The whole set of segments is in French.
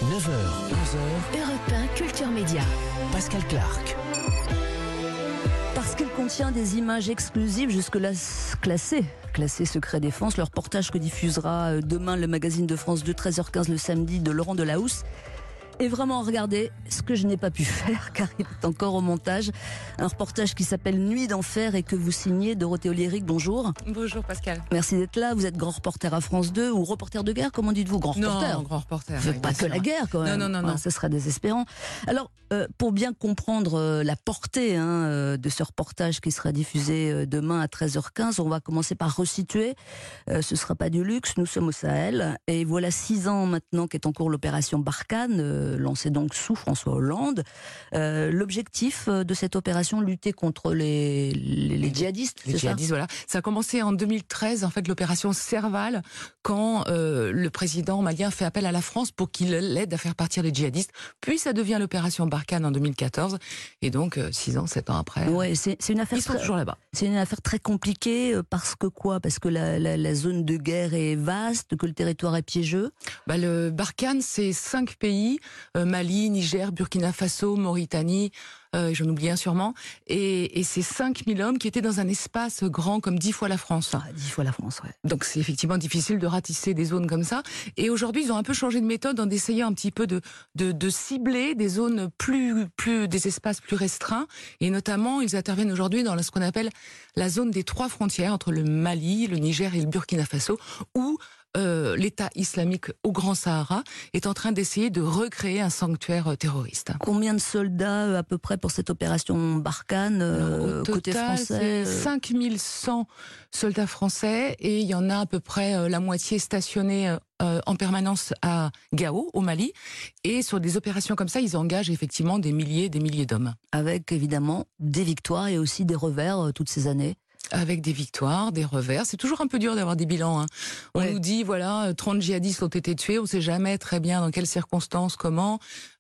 9h, 11h, Europe 1 Culture Média. Pascal Clark. Parce qu'il contient des images exclusives jusque-là classées secret défense, le reportage que diffusera demain le magazine de France 2, 13h15 le samedi, de Laurent Delahousse. Et vraiment, regardez ce que je n'ai pas pu faire, car il est encore au montage. Un reportage qui s'appelle Nuit d'enfer et que vous signez, Dorothée Oliéric. Bonjour. Bonjour Pascal. Merci d'être là. Vous êtes grand reporter à France 2 ou reporter de guerre, comment dites-vous? Grand reporter. Non, grand reporter. Vous faites pas que la guerre quand même. Non. Ce serait désespérant. Alors, pour bien comprendre la portée de ce reportage qui sera diffusé demain à 13h15, on va commencer par resituer. Ce sera pas du luxe, nous sommes au Sahel. Et voilà 6 ans maintenant qu'est en cours l'opération Barkhane, lancée donc sous François Hollande. L'objectif de cette opération, lutter contre les djihadistes. Les djihadistes, voilà. Ça a commencé en 2013, en fait, l'opération Serval, quand le président malien fait appel à la France pour qu'il l'aide à faire partir les djihadistes. Puis ça devient l'opération Barkhane en 2014. Et donc, 6 ans, 7 ans après, ouais, c'est une affaire ils sont toujours là-bas. C'est une affaire très compliquée parce que quoi? Parce que la zone de guerre est vaste, que le territoire est piégeux. Le Barkhane, c'est 5 pays, Mali, Niger, Burkina Faso, Mauritanie, j'en oublie un sûrement, et c'est 5000 hommes qui étaient dans un espace grand comme 10 fois la France. 10 fois la France, ouais. Donc c'est effectivement difficile de ratisser des zones comme ça. Et aujourd'hui, ils ont un peu changé de méthode en essayant un petit peu de cibler des zones des espaces plus restreints. Et notamment, ils interviennent aujourd'hui dans ce qu'on appelle la zone des 3 frontières entre le Mali, le Niger et le Burkina Faso, où l'État islamique au Grand Sahara est en train d'essayer de recréer un sanctuaire terroriste. Combien de soldats à peu près pour cette opération Barkhane côté total, français? 5100 soldats français et il y en a à peu près la moitié stationnés en permanence à Gao, au Mali. Et sur des opérations comme ça, ils engagent effectivement des milliers d'hommes. Avec évidemment des victoires et aussi des revers toutes ces années. Avec des victoires, des revers. C'est toujours un peu dur d'avoir des bilans. On nous dit, 30 djihadistes ont été tués, on ne sait jamais très bien dans quelles circonstances, comment.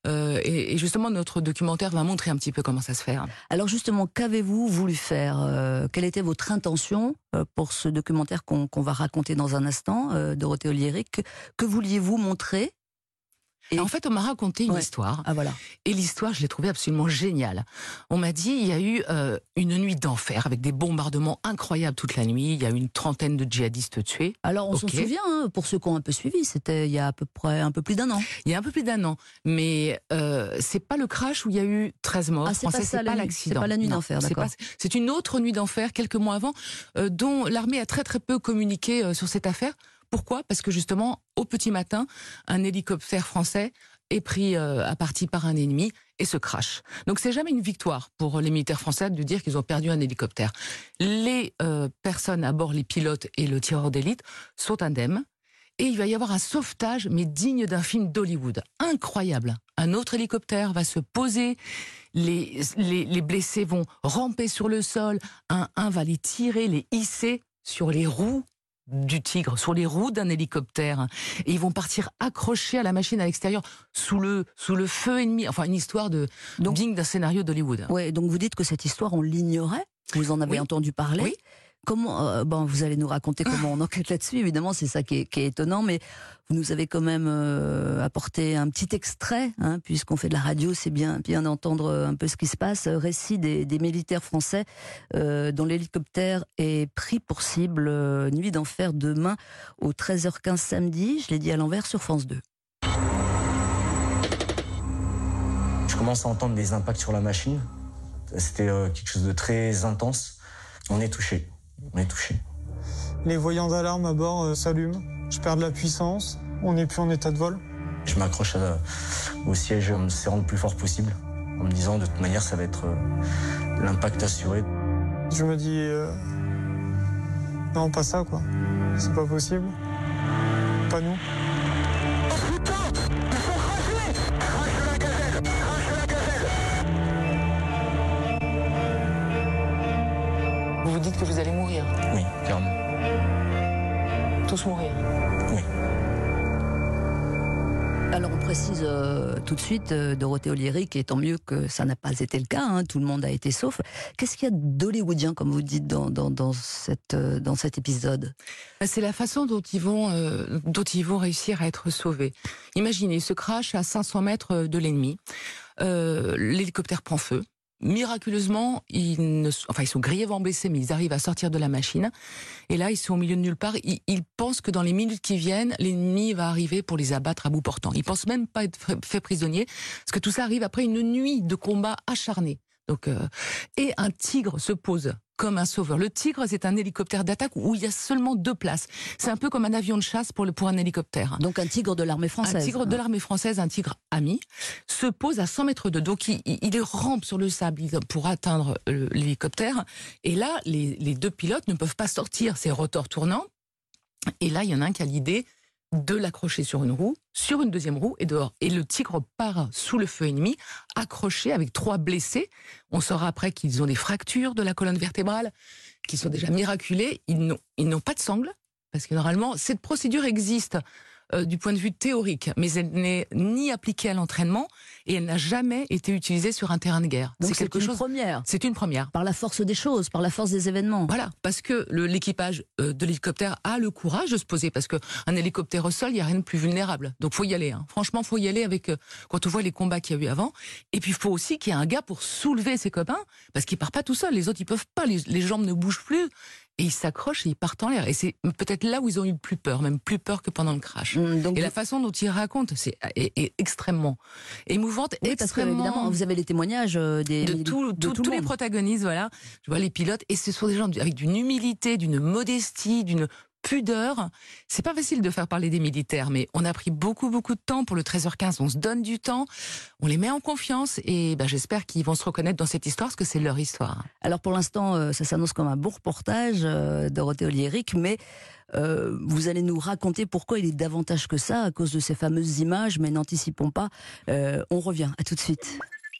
Et justement, notre documentaire va montrer un petit peu comment ça se fait. Alors justement, qu'avez-vous voulu faire? Quelle était votre intention pour ce documentaire qu'on va raconter dans un instant, Dorothée Oliéric? Que vouliez-vous montrer? Et en fait, on m'a raconté une histoire. Ah, voilà. Et l'histoire, je l'ai trouvée absolument géniale. On m'a dit, il y a eu une nuit d'enfer avec des bombardements incroyables toute la nuit. Il y a eu une trentaine de djihadistes tués. Alors, on s'en souvient, pour ceux qui ont un peu suivi, c'était il y a à peu près un peu plus d'1 an. Il y a un peu plus d'1 an. Mais c'est pas le crash où il y a eu 13 morts. C'est pas l'accident. C'est pas la nuit d'enfer, d'accord. C'est une autre nuit d'enfer, quelques mois avant, dont l'armée a très très peu communiqué sur cette affaire. Pourquoi? Parce que justement, au petit matin, un hélicoptère français est pris à partie par un ennemi et se crache. Donc c'est jamais une victoire pour les militaires français de dire qu'ils ont perdu un hélicoptère. Les personnes à bord, les pilotes et le tireur d'élite, sont indemnes. Et il va y avoir un sauvetage, mais digne d'un film d'Hollywood. Incroyable. Un autre hélicoptère va se poser, les blessés vont ramper sur le sol, un va les tirer, les hisser sur les roues du Tigre, sur les roues d'un hélicoptère, et ils vont partir accrochés à la machine à l'extérieur sous le feu ennemi. Enfin, une histoire digne d'un scénario d'Hollywood. Ouais, donc vous dites que cette histoire on l'ignorait. Vous en avez entendu parler. Oui. Comment vous allez nous raconter comment on enquête là-dessus, évidemment, c'est ça qui est étonnant, mais vous nous avez quand même apporté un petit extrait, puisqu'on fait de la radio, c'est bien d'entendre un peu ce qui se passe. Récit des militaires français dont l'hélicoptère est pris pour cible, nuit d'enfer demain au 13h15 samedi, je l'ai dit à l'envers, sur France 2. Je commence à entendre des impacts sur la machine, c'était quelque chose de très intense. On est touché. Les voyants d'alarme à bord s'allument, je perds de la puissance, on n'est plus en état de vol. Je m'accroche au siège en me serrant le plus fort possible, en me disant de toute manière ça va être l'impact assuré. Je me dis, non pas ça quoi, c'est pas possible, pas nous. Vous vous dites que vous allez mourir? Oui, clairement. Tous mourir? Oui. Alors on précise tout de suite, Dorothée Oliéric, et tant mieux que ça n'a pas été le cas, hein, tout le monde a été sauf. Qu'est-ce qu'il y a d'hollywoodien, comme vous dites, dans cet épisode? C'est la façon dont ils vont réussir à être sauvés. Imaginez, ce crash à 500 mètres de l'ennemi, l'hélicoptère prend feu. Miraculeusement, ils sont grièvement blessés, mais ils arrivent à sortir de la machine. Et là, ils sont au milieu de nulle part. Ils pensent que dans les minutes qui viennent, l'ennemi va arriver pour les abattre à bout portant. Ils pensent même pas être fait prisonniers, parce que tout ça arrive après une nuit de combat acharné. Donc, et un tigre se pose comme un sauveur. Le tigre, c'est un hélicoptère d'attaque où il y a seulement 2 places. C'est un peu comme un avion de chasse pour un hélicoptère. Donc un tigre de l'armée française. Un tigre de l'armée française, un tigre ami, se pose à 100 mètres d'eux. Donc il rampe sur le sable pour atteindre l'hélicoptère. Et là, les 2 pilotes ne peuvent pas sortir ces rotors tournants. Et là, il y en a un qui a l'idée de l'accrocher sur une roue, sur une deuxième roue et dehors. Et le tigre part sous le feu ennemi, accroché avec 3 blessés. On saura après qu'ils ont des fractures de la colonne vertébrale, qui sont déjà miraculées. Ils n'ont pas de sangle, parce que normalement, cette procédure existe du point de vue théorique, mais elle n'est ni appliquée à l'entraînement et elle n'a jamais été utilisée sur un terrain de guerre. Donc c'est une première. C'est une première. Par la force des choses, par la force des événements. Voilà, parce que l'équipage de l'hélicoptère a le courage de se poser, parce qu'un hélicoptère au sol, il n'y a rien de plus vulnérable. Donc faut y aller. Hein. Franchement, faut y aller avec quand on voit les combats qu'il y a eu avant. Et puis il faut aussi qu'il y ait un gars pour soulever ses copains, parce qu'il part pas tout seul. Les autres, ils peuvent pas. Les jambes ne bougent plus. Et ils s'accrochent et ils partent en l'air. Et c'est peut-être là où ils ont eu le plus peur, même plus peur que pendant le crash. Donc la façon dont ils racontent, est extrêmement émouvante. Oui, parce que évidemment, vous avez les témoignages de tous les protagonistes, voilà. Je vois les pilotes, et ce sont des gens avec d'une humilité, d'une modestie, d'une pudeur. C'est pas facile de faire parler des militaires, mais on a pris beaucoup de temps pour le 13h15. On se donne du temps, on les met en confiance, et j'espère qu'ils vont se reconnaître dans cette histoire, parce que c'est leur histoire. Alors pour l'instant, ça s'annonce comme un beau reportage, Dorothée Oliéric, mais vous allez nous raconter pourquoi il est davantage que ça, à cause de ces fameuses images, mais n'anticipons pas. On revient, à tout de suite.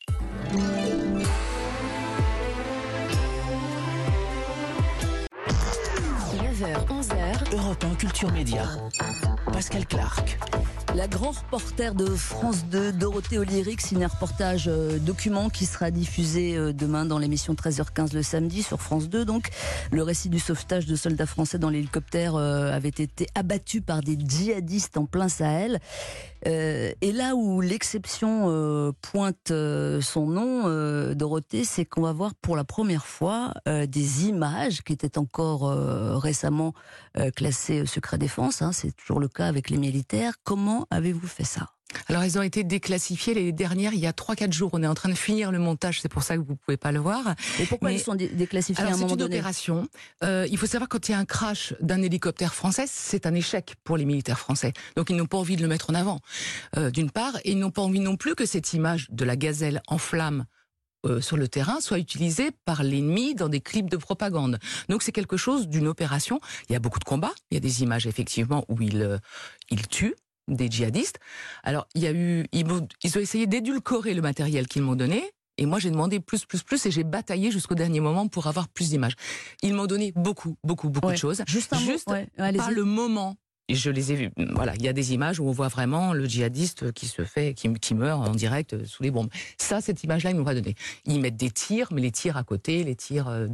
11h, Europe 1 Culture Média. Pascal Clark. La grande reporter de France 2, Dorothée Oliéric, signe un reportage document qui sera diffusé demain dans l'émission 13h15 le samedi sur France 2. Donc, le récit du sauvetage de soldats français dans l'hélicoptère avait été abattu par des djihadistes en plein Sahel. Et là où l'exception pointe son nom, Dorothée, c'est qu'on va voir pour la première fois des images qui étaient encore récemment classées secret défense. Hein, c'est toujours le cas avec les militaires. Comment avez-vous fait ça ? Alors, elles ont été déclassifiées les dernières il y a 3-4 jours. On est en train de finir le montage, c'est pour ça que vous ne pouvez pas le voir. Et pourquoi elles sont déclassifiées à un moment donné ? C'est une opération. Il faut savoir, quand il y a un crash d'un hélicoptère français, c'est un échec pour les militaires français. Donc ils n'ont pas envie de le mettre en avant, d'une part. Et ils n'ont pas envie non plus que cette image de la gazelle en flammes sur le terrain soit utilisée par l'ennemi dans des clips de propagande. Donc c'est quelque chose d'une opération. Il y a beaucoup de combats. Il y a des images effectivement où ils tuent des djihadistes. Alors, ils ont essayé d'édulcorer le matériel qu'ils m'ont donné, et moi j'ai demandé plus, et j'ai bataillé jusqu'au dernier moment pour avoir plus d'images. Ils m'ont donné beaucoup de choses. Juste par le moment. Et je les ai vus. Voilà, il y a des images où on voit vraiment le djihadiste qui meurt en direct sous les bombes. Ça, cette image-là, ils m'ont pas donné. Ils mettent des tirs, mais les tirs à côté, les tirs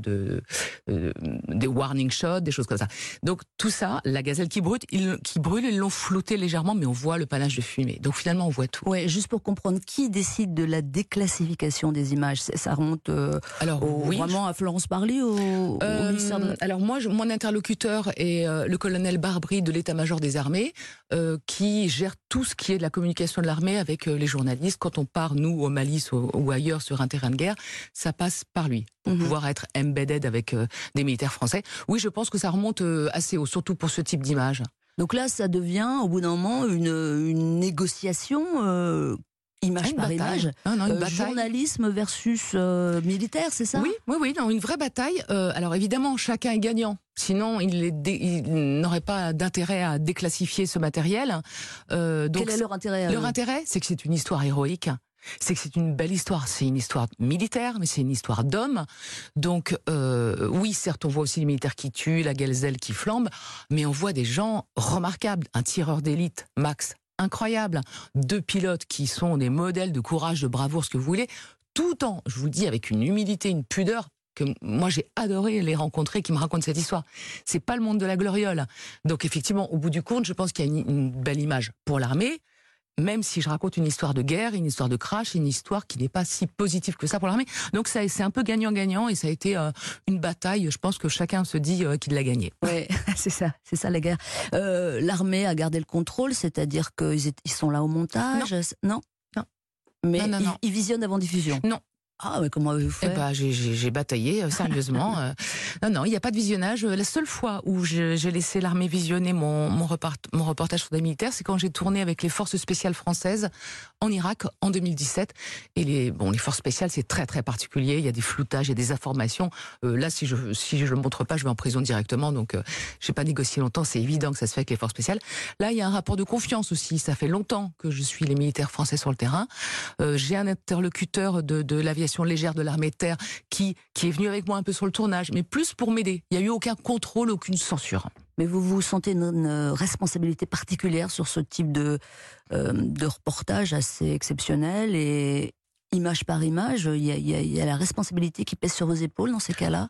des warning shots, des choses comme ça. Donc tout ça, la gazelle qui brûle, ils l'ont flouté légèrement, mais on voit le panache de fumée. Donc finalement, on voit tout. Ouais, juste pour comprendre, qui décide de la déclassification des images ? Ça remonte vraiment à Florence Parly, au ministère de... Alors moi, mon interlocuteur est le colonel Barbry de l'état-major des armées, qui gère tout ce qui est de la communication de l'armée avec les journalistes. Quand on part, nous, au Mali ou ailleurs sur un terrain de guerre, ça passe par lui, pour pouvoir être embedded avec des militaires français. Oui, je pense que ça remonte assez haut, surtout pour ce type d'image. Donc là, ça devient, au bout d'un moment, une négociation... Image par image, journalisme versus militaire, c'est ça ? Oui, une vraie bataille. Alors évidemment, chacun est gagnant. Sinon, il n'aurait pas d'intérêt à déclassifier ce matériel. Donc, quel est leur intérêt ? Leur intérêt, c'est que c'est une histoire héroïque. C'est que c'est une belle histoire. C'est une histoire militaire, mais c'est une histoire d'hommes. Donc, oui, certes, on voit aussi les militaires qui tuent, la gazelle qui flambe, mais on voit des gens remarquables. Un tireur d'élite, Max, incroyable. 2 pilotes qui sont des modèles de courage, de bravoure, ce que vous voulez, tout en, je vous le dis, avec une humilité, une pudeur, que moi j'ai adoré les rencontrer, qui me racontent cette histoire. C'est pas le monde de la gloriole. Donc effectivement, au bout du compte, je pense qu'il y a une belle image pour l'armée, même si je raconte une histoire de guerre, une histoire de crash, une histoire qui n'est pas si positive que ça pour l'armée. Donc c'est un peu gagnant-gagnant, et ça a été une bataille, je pense que chacun se dit qu'il l'a gagnée. Oui, c'est ça la guerre. L'armée a gardé le contrôle, c'est-à-dire qu'ils sont là au montage. Non. Mais non. Ils visionnent avant diffusion. Non. Ah, mais comment avez-vous fait? J'ai bataillé sérieusement. Non, il n'y a pas de visionnage. La seule fois où j'ai laissé l'armée visionner mon reportage sur des militaires, c'est quand j'ai tourné avec les forces spéciales françaises en Irak en 2017. Et les forces spéciales, c'est très très particulier. Il y a des floutages, il y a des informations. Là, si je le montre pas, je vais en prison directement. Donc, j'ai pas négocié longtemps. C'est évident que ça se fait avec les forces spéciales. Là, il y a un rapport de confiance aussi. Ça fait longtemps que je suis les militaires français sur le terrain. J'ai un interlocuteur de l'aviation légère de l'armée de terre qui est venu avec moi un peu sur le tournage, mais plus pour m'aider. Il n'y a eu aucun contrôle, aucune censure. Mais vous sentez une responsabilité particulière sur ce type de reportage assez exceptionnel, et image par image, il y a la responsabilité qui pèse sur vos épaules dans ces cas-là?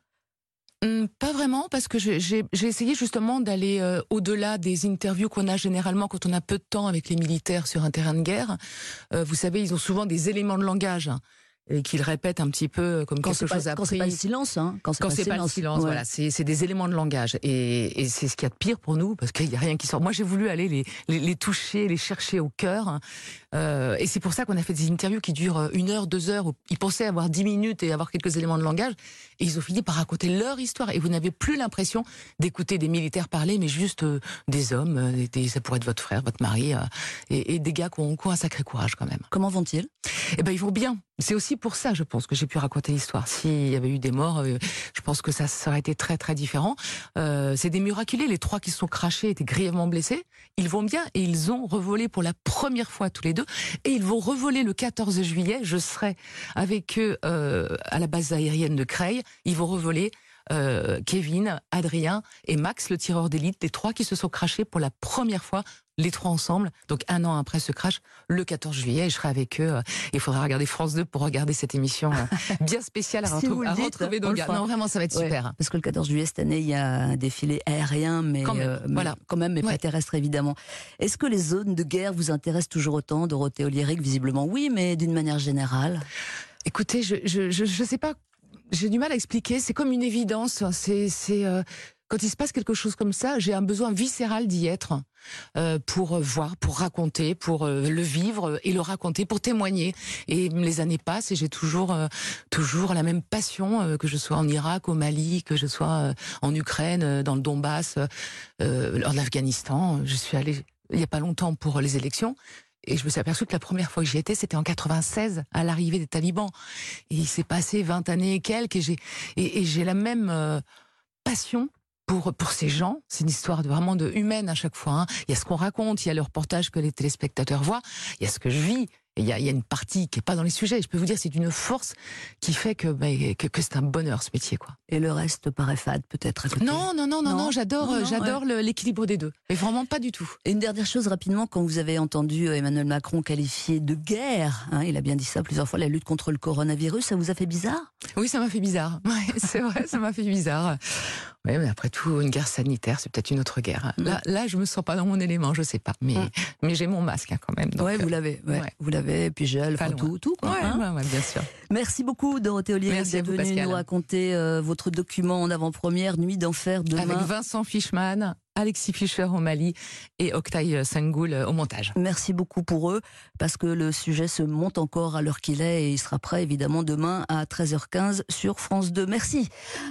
Pas vraiment, parce que j'ai essayé justement d'aller au-delà des interviews qu'on a généralement quand on a peu de temps avec les militaires sur un terrain de guerre. Vous savez, ils ont souvent des éléments de langage et qu'ils répètent un petit peu comme quelque chose appris. Quand c'est pas le silence, Quand c'est pas le silence, ouais. Voilà, c'est des éléments de langage, et c'est ce qu'il y a de pire pour nous, parce qu'il y a rien qui sort. Moi, j'ai voulu aller les toucher, les chercher au cœur, et c'est pour ça qu'on a fait des interviews qui durent 1 heure, 2 heures. Où ils pensaient avoir 10 minutes et avoir quelques éléments de langage, et ils ont fini par raconter leur histoire. Et vous n'avez plus l'impression d'écouter des militaires parler, mais juste des hommes, ça pourrait être votre frère, votre mari, et des gars qui ont un sacré courage quand même. Comment vont-ils? Eh ben, ils vont bien. C'est aussi pour ça, je pense, que j'ai pu raconter l'histoire. S'il y avait eu des morts, je pense que ça aurait été très très différent. C'est des miraculés. Les 3 qui se sont crachés étaient grièvement blessés. Ils vont bien, et ils ont revolé pour la première fois tous les 2. Et ils vont revoler le 14 juillet. Je serai avec eux à la base aérienne de Creil. Ils vont revoler Kevin, Adrien et Max, le tireur d'élite, les 3 qui se sont crachés pour la première fois, les 3 ensemble, donc 1 an après ce crash, le 14 juillet, et je serai avec eux. Il faudra regarder France 2 pour regarder cette émission bien spéciale à retrouver dans Gare. Non, vraiment, ça va être super. Parce que le 14 juillet, cette année, il y a un défilé aérien, mais quand même, mais pas terrestre, évidemment. Est-ce que les zones de guerre vous intéressent toujours autant, Dorothée Oliéric? Visiblement oui, mais d'une manière générale? Écoutez, je sais pas. J'ai du mal à expliquer, c'est comme une évidence. Quand il se passe quelque chose comme ça, j'ai un besoin viscéral d'y être, pour voir, pour raconter, pour le vivre et le raconter, pour témoigner. Et les années passent, et j'ai toujours la même passion, que je sois en Irak, au Mali, que je sois en Ukraine, dans le Donbass, en Afghanistan. Je suis allée il n'y a pas longtemps pour les élections. Et je me suis aperçue que la première fois que j'y étais, c'était en 96, à l'arrivée des talibans. Et il s'est passé 20 années et quelques, et j'ai la même passion pour ces gens. C'est une histoire vraiment humaine à chaque fois. Il y a ce qu'on raconte, il y a le reportage que les téléspectateurs voient, il y a ce que je vis. Il y a une partie qui est pas dans les sujets. Je peux vous dire, c'est une force qui fait que c'est un bonheur, ce métier, quoi. Et le reste paraît fade, peut-être, à côté. Non, j'adore l'équilibre des deux. Mais vraiment pas du tout. Et une dernière chose, rapidement, quand vous avez entendu Emmanuel Macron qualifier de guerre, il a bien dit ça plusieurs fois, la lutte contre le coronavirus, ça vous a fait bizarre? Oui, ça m'a fait bizarre. Ouais, c'est vrai, ça m'a fait bizarre. Oui, mais après tout, une guerre sanitaire, c'est peut-être une autre guerre. Là, je me sens pas dans mon élément, je sais pas. Mais j'ai mon masque, quand même. Oui, vous l'avez. Vous l'avez, et puis gel, tout, quoi. Ouais, bien sûr. Merci beaucoup, Dorothée Oliéric, d'être venue nous raconter votre document en avant-première, Nuit d'enfer, demain. Avec Vincent Fischmann, Alexis Fischer au Mali et Oktay Sengoul au montage. Merci beaucoup pour eux, parce que le sujet se monte encore à l'heure qu'il est, et il sera prêt, évidemment, demain à 13h15 sur France 2. Merci.